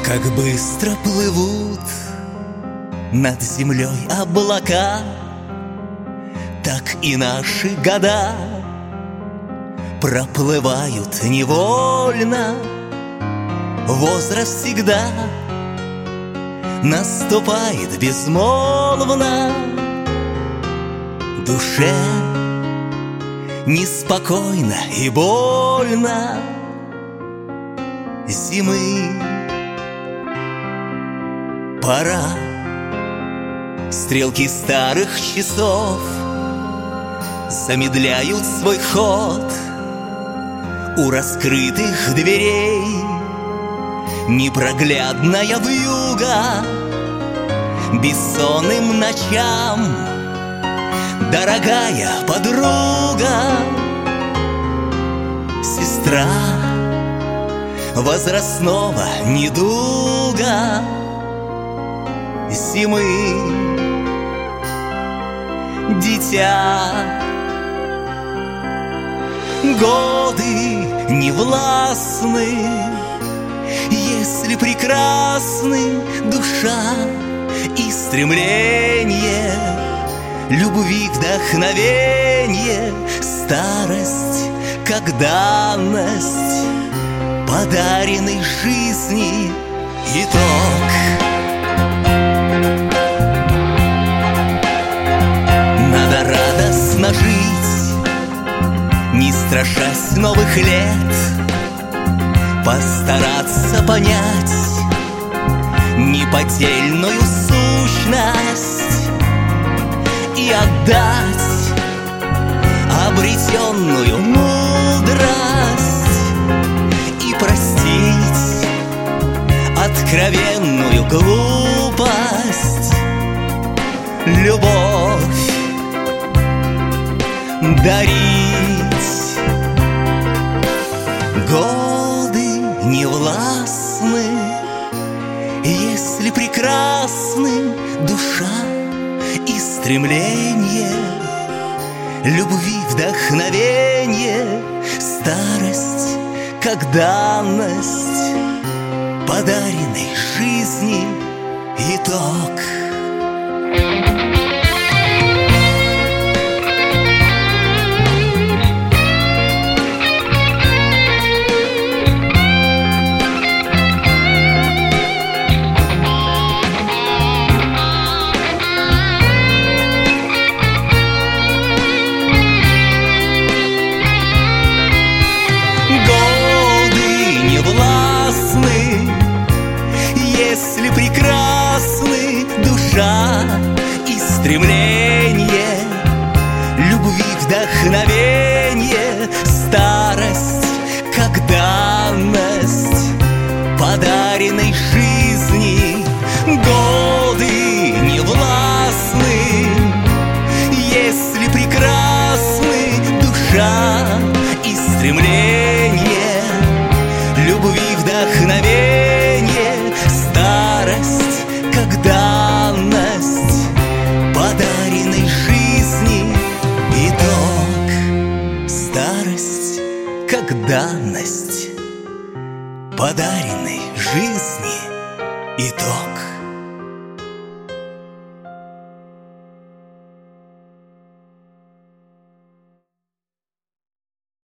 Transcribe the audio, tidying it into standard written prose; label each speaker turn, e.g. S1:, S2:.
S1: Как быстро плывут над землей облака, так и наши года проплывают невольно. Возраст всегда наступает безмолвно. Душе неспокойно и больно. Зимы пора, стрелки старых часов замедляют свой ход. У раскрытых дверей непроглядная вьюга. Бессонным ночам дорогая подруга, сестра возрастного недуга. Зимы дитя, годы невластны, если прекрасны душа и стремление, любви вдохновение, старость как данность подаренной жизни итог. Надо радостно жить, не страшась новых лет, постараться понять неподдельную сущность и отдать обретенную мудрость и простить откровенную глупость. Любовь дарить. Годы невластны, если прекрасны душа и стремление, любви вдохновение, старость как данность подаренной жизни итог. Если прекрасны душа и стремление, любви вдохновение, старость как данность подаренной жизни. Годы невластны, если прекрасны душа и стремление, любви вдохновение, старость как данность подаренной жизни итог. Старость как данность подаренной жизни итог.